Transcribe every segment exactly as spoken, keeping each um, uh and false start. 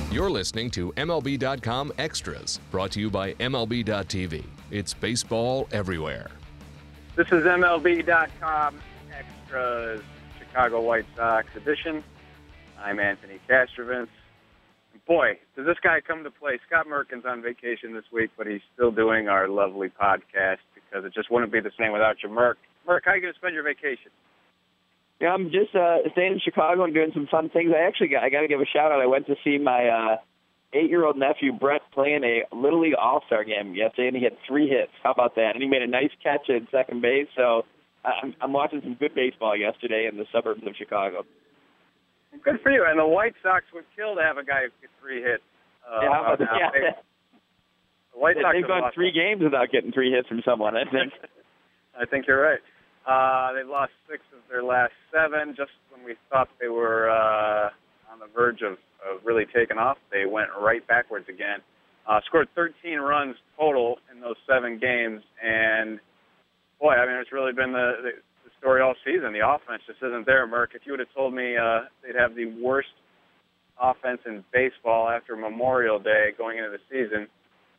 You're listening to M L B dot com Extras, brought to you by M L B dot T V. It's baseball everywhere. This is M L B dot com Extras, Chicago White Sox edition. I'm Anthony Castrovins. Boy, does this guy come to play. Scott Merkin's on vacation this week, but he's still doing our lovely podcast because it just wouldn't be the same without you, Merk. Merk, how are you going to spend your vacation? Yeah, I'm just uh, staying in Chicago and doing some fun things. I actually got, I got to give a shout out. I went to see my uh, eight-year-old nephew Brett playing a Little League All-Star game yesterday, and he had three hits. How about that? And he made a nice catch at second base. So I'm, I'm watching some good baseball yesterday in the suburbs of Chicago. Good for you. And the White Sox would kill to have a guy who get three hits. Uh, yeah, how about that? Yeah. They, the White Sox They've gone three games without getting three hits from someone, I think. I think you're right. Uh, they've lost six of their last seven. Just when we thought they were uh, on the verge of, of really taking off, they went right backwards again. Uh, scored thirteen runs total in those seven games. And, boy, I mean, it's really been the, the, the story all season. The offense just isn't there, Merck. If you would have told me uh, they'd have the worst offense in baseball after Memorial Day going into the season,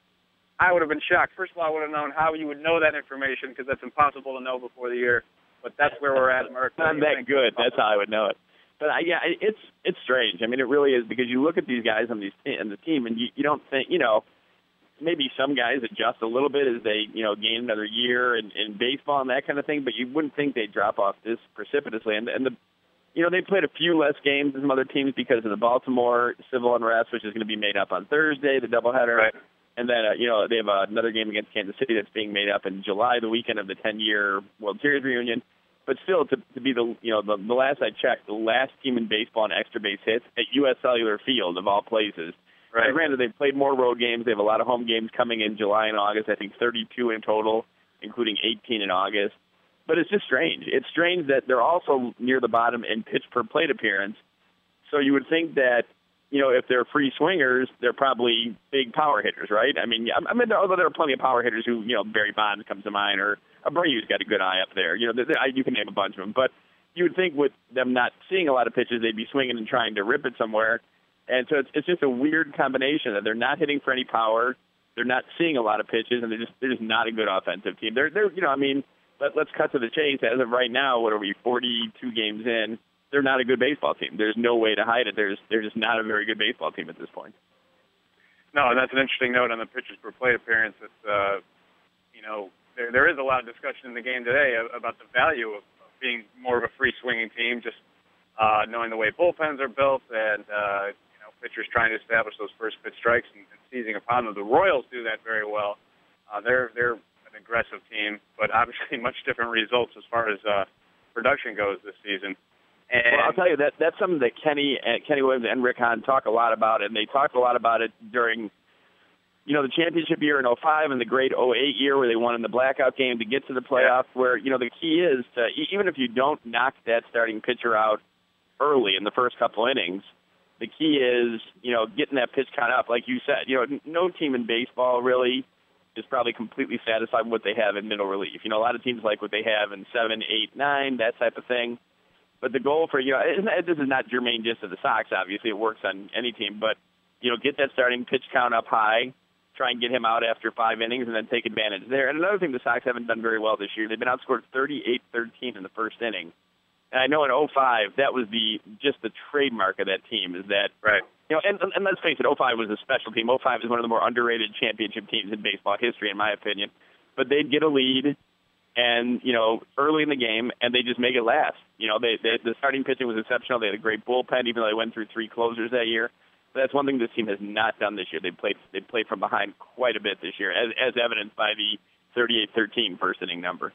I would have been shocked. First of all, I would have known how you would know that information because that's impossible to know before the year. But that's where we're at, Merck. Not that good. That's how I would know it. But I, yeah, it's it's strange. I mean, it really is because you look at these guys on these on the team, and you, you don't think, you know, maybe some guys adjust a little bit as they, you know, gain another year in, in baseball and that kind of thing. But you wouldn't think they'd drop off this precipitously. And and the, you know, they played a few less games than some other teams because of the Baltimore civil unrest, which is going to be made up on Thursday, the doubleheader. Right. And then, uh, you know, they have uh, another game against Kansas City that's being made up in July, the weekend of the ten-year World Series reunion. But still, to, to be the, you know, the, the last I checked, the last team in baseball in extra base hits at U S Cellular Field, of all places. Right. And granted, they've played more road games. They have a lot of home games coming in July and August, I think thirty-two in total, including eighteen in August. But it's just strange. It's strange that they're also near the bottom in pitch per plate appearance. So you would think that, you know, if they're free swingers, they're probably big power hitters, right? I mean, I mean, although there are plenty of power hitters who, you know, Barry Bonds comes to mind, or Abreu's got a good eye up there. You know, you can name a bunch of them. But you would think with them not seeing a lot of pitches, they'd be swinging and trying to rip it somewhere. And so it's, it's just a weird combination that they're not hitting for any power, they're not seeing a lot of pitches, and they're just they're just not a good offensive team. They're they're you know, I mean, let, let's cut to the chase. As of right now, what are we, forty-two games in? They're not a good baseball team. There's no way to hide it. There's they're just not a very good baseball team at this point. No, and that's an interesting note on the pitches per plate appearance. It's, uh, you know, there there is a lot of discussion in the game today about the value of, of being more of a free swinging team, just uh, knowing the way bullpens are built and uh, you know, pitchers trying to establish those first pitch strikes and, and seizing upon them. The Royals do that very well. Uh, they're they're an aggressive team, but obviously much different results as far as uh, production goes this season. And well, I'll tell you, that that's something that Kenny uh, Kenny Williams and Rick Hahn talk a lot about, and they talked a lot about it during, you know, the championship year in oh five and the great oh eight year where they won in the blackout game to get to the playoffs, where, you know, the key is to, even if you don't knock that starting pitcher out early in the first couple innings, the key is, you know, getting that pitch count up. Like you said, you know, no team in baseball really is probably completely satisfied with what they have in middle relief. You know, a lot of teams like what they have in seven, eight, nine, that type of thing. But the goal for, you know, this is not germane just to the Sox, obviously. It works on any team. But, you know, get that starting pitch count up high, try and get him out after five innings, and then take advantage there. And another thing the Sox haven't done very well this year, they've been outscored thirty-eight thirteen in the first inning. And I know in oh five, that was the just the trademark of that team, is that, right. You know, and, and let's face it, oh five was a special team. oh five is one of the more underrated championship teams in baseball history, in my opinion. But they'd get a lead, and, you know, early in the game, and they just make it last. You know, they, they the starting pitching was exceptional. They had a great bullpen, even though they went through three closers that year. But that's one thing this team has not done this year. They played they played from behind quite a bit this year, as, as evidenced by the thirty-eight thirteen first inning number.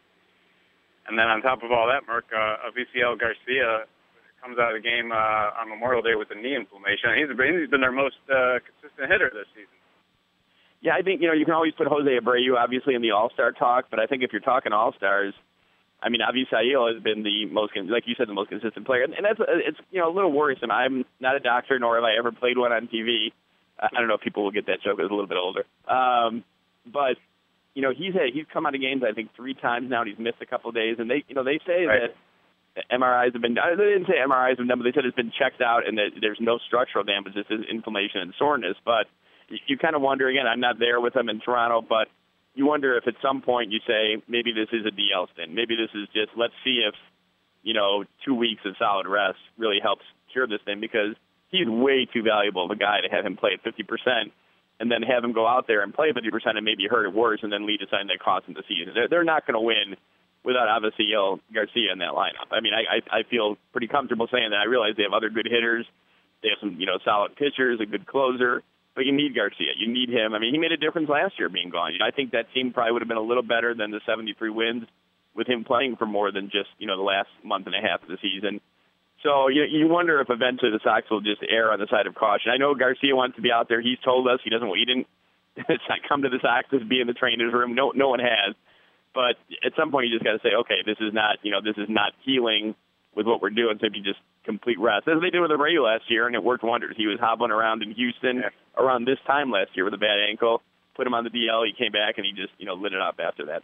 And then on top of all that, Mark, uh, Avisail Garcia comes out of the game uh, on Memorial Day with a knee inflammation. He's been, he's been their most uh, consistent hitter this season. Yeah, I think, you know, you can always put Jose Abreu, obviously, in the All-Star talk, but I think if you're talking All-Stars, I mean, Avisail has been the most, like you said, the most consistent player. And, and that's, it's, you know, a little worrisome. I'm not a doctor, nor have I ever played one on T V. I don't know if people will get that joke. I was a little bit older. Um, but, you know, he's had, he's come out of games, I think, three times now, and he's missed a couple of days. And they, you know, they say right. that M R Is have been, they didn't say M R Is have been done, but they said it's been checked out and that there's no structural damage, just inflammation and soreness. But you, you kind of wonder, again, I'm not there with them in Toronto, but you wonder if at some point you say, maybe this is a D L stint. Maybe this is just, let's see if, you know, two weeks of solid rest really helps cure this thing, because he's way too valuable of a guy to have him play at fifty percent and then have him go out there and play fifty percent and maybe hurt it worse and then lead to something that costs him the season. They're, they're not going to win without Avisaíl Garcia in that lineup. I mean, I, I I feel pretty comfortable saying that. I realize they have other good hitters. They have some, you know, solid pitchers, a good closer, but you need Garcia. You need him. I mean, he made a difference last year being gone. You know, I think that team probably would have been a little better than the seventy-three wins with him playing for more than just, you know, the last month and a half of the season. So you, you wonder if eventually the Sox will just err on the side of caution. I know Garcia wants to be out there. He's told us he doesn't. He didn't come to the Sox to be in the trainer's room. No, no one has. But at some point, you just got to say, okay, this is not, you know, this is not healing with what we're doing. So if you just complete rest, as they did with Abreu last year, and it worked wonders. He was hobbling around in Houston yeah. around this time last year with a bad ankle. Put him on the D L. He came back and he just, you know, lit it up after that.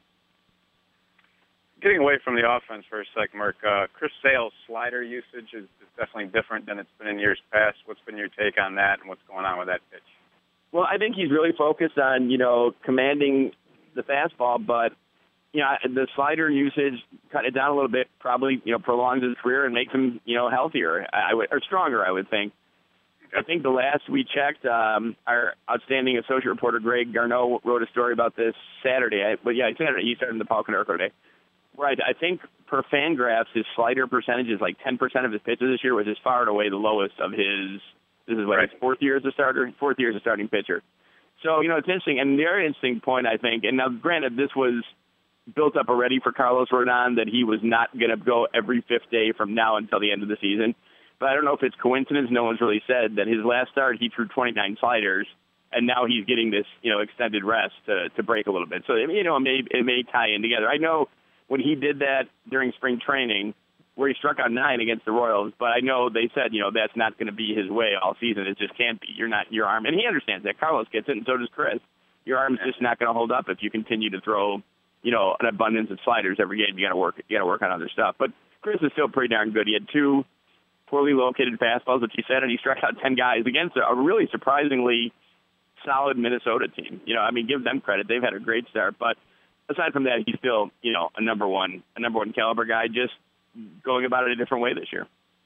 Getting away from the offense for a sec, Mark, uh, Chris Sale's slider usage is, is definitely different than it's been in years past. What's been your take on that, and what's going on with that pitch? Well, I think he's really focused on, you know, commanding the fastball, but, you know, the slider usage, cut it down a little bit, probably, you know, prolongs his career and makes him, you know, healthier, I would, or stronger, I would think. I think the last we checked, um, our outstanding associate reporter, Greg Garneau, wrote a story about this Saturday. I, but, yeah, Saturday, he started in the Paul Konerko day. Right. I think per Fangraphs, his slider percentage is like ten percent of his pitches this year, which is far and away the lowest of his, this is what, right. his fourth year as a starter, fourth year as a starting pitcher. So, you know, it's interesting. And the other interesting point, I think, and now granted, this was built up already for Carlos Rodon, that he was not going to go every fifth day from now until the end of the season. But I don't know if it's coincidence. No one's really said that his last start, he threw twenty-nine sliders, and now he's getting this, you know, extended rest to, to break a little bit. So, you know, it may, it may tie in together. I know when he did that during spring training, where he struck out nine against the Royals, but I know they said, you know, that's not going to be his way all season. It just can't be. You're not your arm, and he understands that. Carlos gets it, and so does Chris. Your arm's just not going to hold up if you continue to throw, you know, an abundance of sliders every game. You got to work. You got to work on other stuff. But Chris is still pretty darn good. He had two poorly located fastballs, which he said, and he struck out ten guys against a really surprisingly solid Minnesota team. You know, I mean, give them credit. They've had a great start, but aside from that, he's still, you know, a number one, a number one caliber guy, just going about it a different way this year.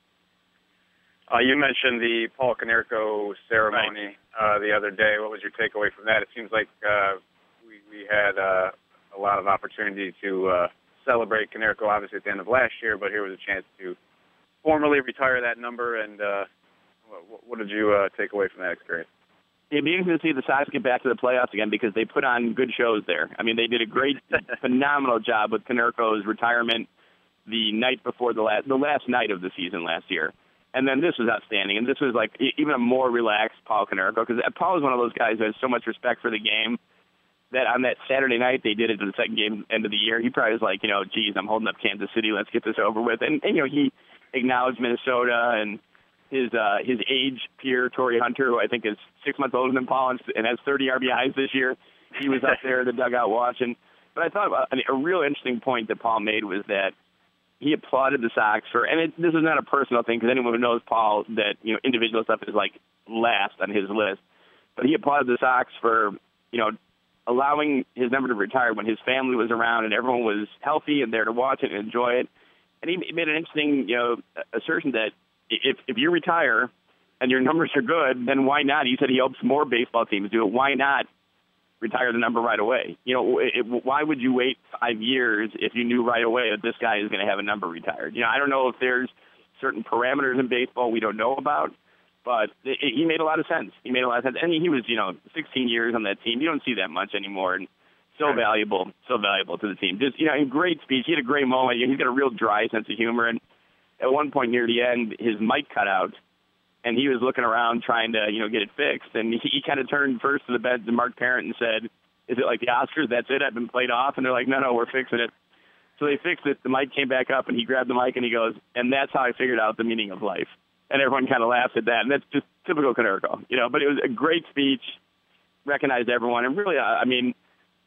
Uh, you mentioned the Paul Konerko ceremony right. uh, the other day. What was your takeaway from that? It seems like uh, we, we had uh, a lot of opportunity to uh, celebrate Konerko, obviously, at the end of last year, but here was a chance to formally retire that number. And uh, what, what did you uh, take away from that experience? It'd be interesting to see the Sox get back to the playoffs again, because they put on good shows there. I mean, they did a great, phenomenal job with Konerko's retirement the night before the last, the last night of the season last year. And then this was outstanding. And this was like even a more relaxed Paul Konerko, because Paul is one of those guys who has so much respect for the game that on that Saturday night they did it to the second game end of the year. He probably was like, you know, geez, I'm holding up Kansas City. Let's get this over with. And, and you know, he acknowledged Minnesota and his uh, his age peer, Torrey Hunter, who I think is six months older than Paul and has thirty R B Is this year. He was up there in the dugout watching. But I thought about, I mean, a real interesting point that Paul made was that he applauded the Sox for, and it, this is not a personal thing, because anyone who knows Paul, that, you know, individual stuff is like last on his list. But he applauded the Sox for, you know, allowing his number to retire when his family was around and everyone was healthy and there to watch it and enjoy it. And he made an interesting, you know, assertion that if if you retire and your numbers are good, then why not? He said he hopes more baseball teams do it. Why not retire the number right away? You know, it, why would you wait five years if you knew right away that this guy is going to have a number retired? You know, I don't know if there's certain parameters in baseball we don't know about, but it, it, he made a lot of sense. He made a lot of sense. And he was, you know, sixteen years on that team. You don't see that much anymore. And so right. valuable, so valuable to the team. Just, you know, a great speech. He had a great moment. He's got a real dry sense of humor. And at one point near the end, his mic cut out, and he was looking around trying to, you know, get it fixed. And he, he kind of turned first to the bed to Mark Parent and said, "Is it like the Oscars? That's it? I've been played off?" And they're like, "No, no, we're fixing it." So they fixed it. The mic came back up, and he grabbed the mic, and he goes, "And that's how I figured out the meaning of life." And everyone kind of laughed at that. And that's just typical Konerko, you know. But it was a great speech, recognized everyone. And really, I mean,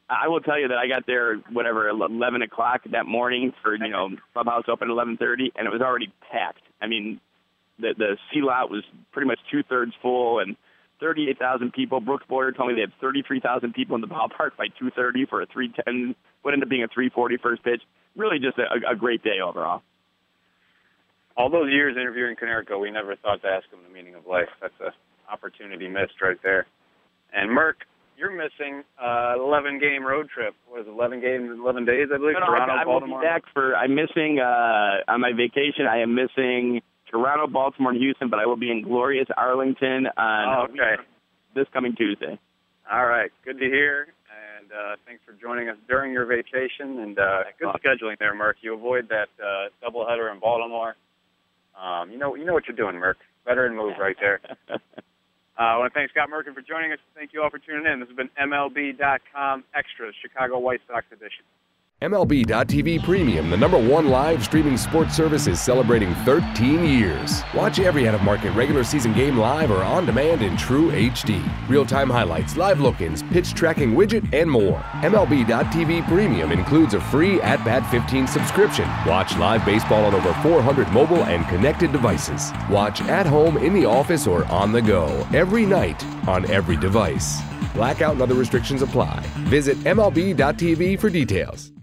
I will tell you that I got there, whatever, eleven o'clock that morning for, you know, clubhouse open at eleven thirty, and it was already packed. I mean, the the sea lot was pretty much two-thirds full, and thirty-eight thousand people. Brooks Boyer told me they had thirty-three thousand people in the ballpark by two thirty for a three ten, what ended up being a three forty first pitch. Really just a, a great day overall. All those years interviewing Konerko, we never thought to ask him the meaning of life. That's an opportunity missed right there. And Merck, you're missing uh, eleven game road trip. What is it, eleven games in eleven days, I believe? No, no, Toronto, I, I Baltimore. will be back for. I'm missing uh, on my vacation. I am missing Toronto, Baltimore, and Houston, but I will be in glorious Arlington on Oh, okay. this coming Tuesday. All right, good to hear. And uh, thanks for joining us during your vacation. And uh, good scheduling there, Merck. You avoid that uh, doubleheader in Baltimore. Um, you know, you know what you're doing, Merck. Veteran move right there. uh, I want to thank Scott Merkin for joining us. Thank you all for tuning in. This has been M L B dot com Extras, Chicago White Sox edition. M L B dot T V Premium, the number one live streaming sports service, is celebrating thirteen years. Watch every out-of-market regular season game live or on demand in true H D. Real-time highlights, live look-ins, pitch tracking widget, and more. M L B dot T V Premium includes a free At Bat fifteen subscription. Watch live baseball on over four hundred mobile and connected devices. Watch at home, in the office, or on the go every night on every device. Blackout and other restrictions apply. Visit M L B dot T V for details.